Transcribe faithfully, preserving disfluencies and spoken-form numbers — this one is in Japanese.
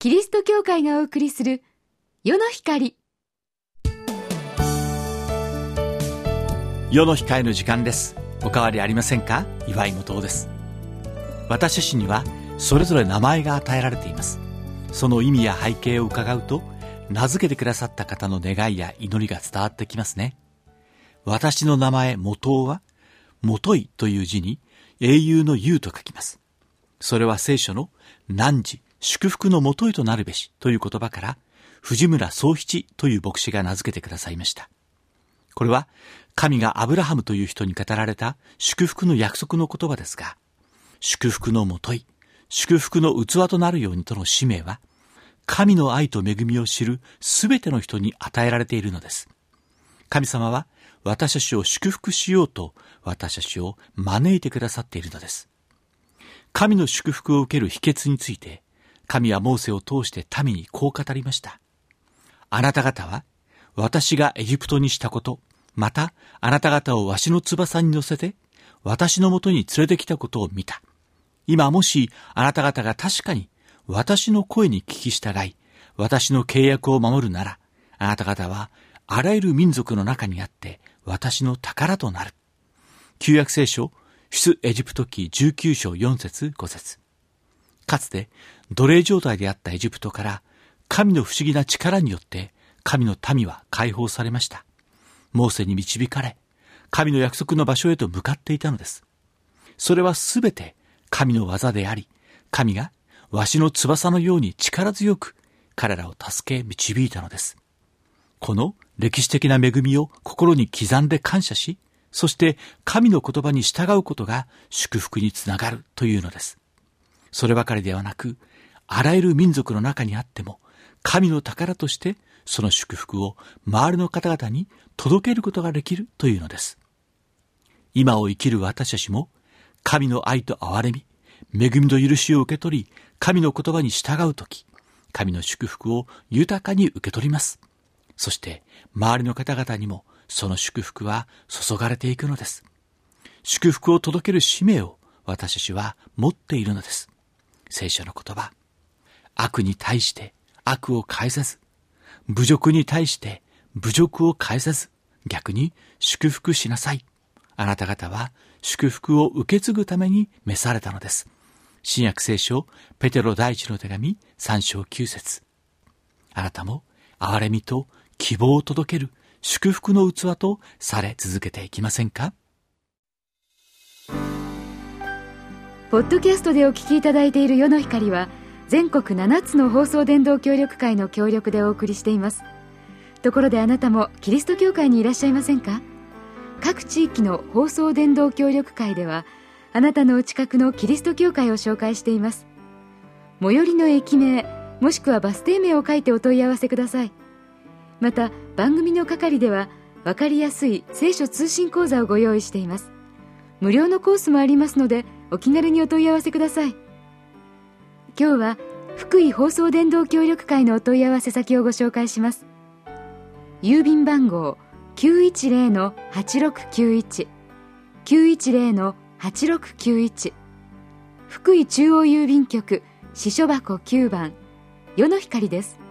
キリスト教会がお送りする世の光。 世の光の時間です。お変わりありませんか？岩井元です。私たちにはそれぞれ名前が与えられています。その意味や背景を伺うと、名付けてくださった方の願いや祈りが伝わってきますね。私の名前元は、元いという字に英雄の雄と書きます。それは聖書の汝祝福の元いとなるべしという言葉から、藤村宗吉という牧師が名付けてくださいました。これは神がアブラハムという人に語られた祝福の約束の言葉ですが、祝福の元い、祝福の器となるようにとの使命は、神の愛と恵みを知るすべての人に与えられているのです。神様は私たちを祝福しようと私たちを招いてくださっているのです。神の祝福を受ける秘訣について、神はモーセを通して民にこう語りました。あなた方は私がエジプトにしたこと、またあなた方をわしの翼に乗せて私のもとに連れてきたことを見た。今もしあなた方が確かに私の声に聞き従い、私の契約を守るなら、あなた方はあらゆる民族の中にあって私の宝となる。旧約聖書出エジプト記じゅうきゅう章よん節ご節。かつて奴隷状態であったエジプトから神の不思議な力によって神の民は解放されました。モーセに導かれ、神の約束の場所へと向かっていたのです。それはすべて神の技であり、神がわしの翼のように力強く彼らを助け導いたのです。この歴史的な恵みを心に刻んで感謝し、そして神の言葉に従うことが祝福につながるというのです。そればかりではなく、あらゆる民族の中にあっても、神の宝としてその祝福を周りの方々に届けることができるというのです。今を生きる私たちも、神の愛と憐れみ、恵みと許しを受け取り、神の言葉に従うとき、神の祝福を豊かに受け取ります。そして周りの方々にもその祝福は注がれていくのです。祝福を届ける使命を私たちは持っているのです。聖書の言葉、悪に対して悪を返さず、侮辱に対して侮辱を返さず、逆に祝福しなさい。あなた方は祝福を受け継ぐために召されたのです。新約聖書ペテロ第一の手紙さん章きゅう節。あなたも憐れみと希望を届ける祝福の器とされ続けていきませんか？ ポッドキャストでお聞きいただいている世の光は、全国ななつの放送伝道協力会の協力でお送りしています。ところであなたもキリスト教会にいらっしゃいませんか？各地域の放送伝道協力会では、あなたのお近くのキリスト教会を紹介しています。最寄りの駅名、もしくはバス停名を書いてお問い合わせください。また番組の係では、分かりやすい聖書通信講座をご用意しています。無料のコースもありますので、お気軽にお問い合わせください。今日は福井放送伝道協力会のお問い合わせ先をご紹介します。郵便番号 きゅういちゼロのはちろくきゅういち きゅういちゼロのはちろくきゅういち、福井中央郵便局支所箱きゅうばん、世の光です。